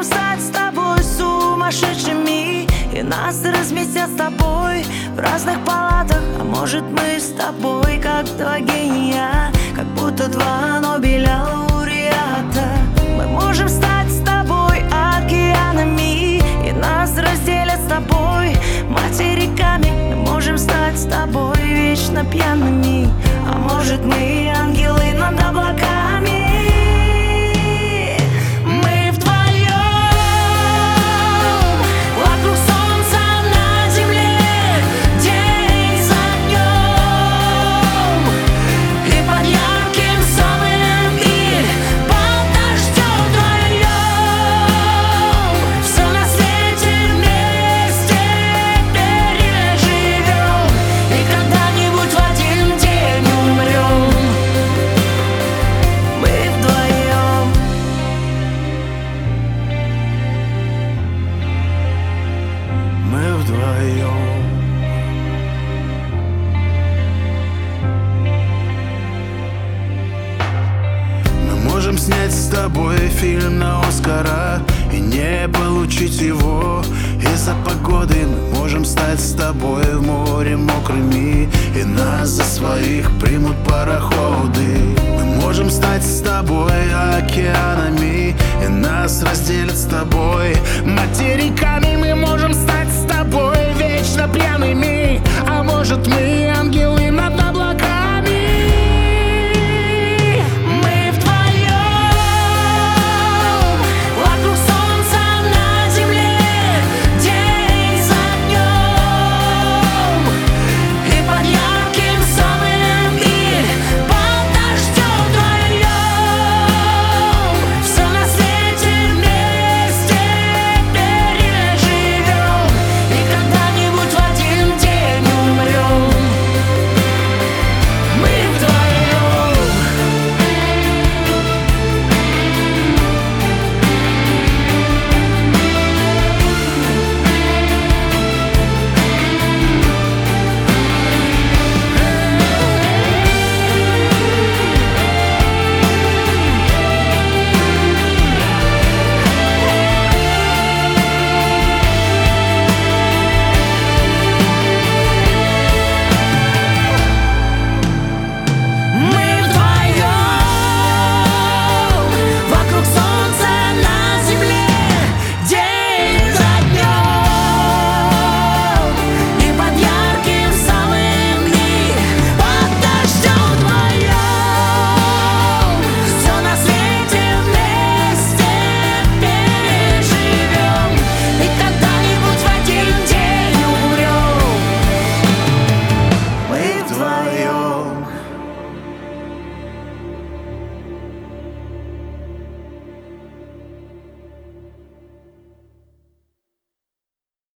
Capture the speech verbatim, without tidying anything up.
стать с тобой сумасшедшими, и нас разместят с тобой в разных палатах. А может, мы с тобой как два гения, как будто два Нобеля лауреата. Мы можем стать с тобой океанами, и нас разделят с тобой материками. Мы можем стать с тобой вечно пьяными, а может, мы ангелы над облаками. Можем снять с тобой фильм на Оскара и не получить его из-за погоды. Мы можем стать с тобой в море мокрыми, и нас за своих примут пароходы. Мы можем стать с тобой океанами, и нас разделят с тобой материками. Мы можем стать с тобой вечно пьяными, а может, мы ангелы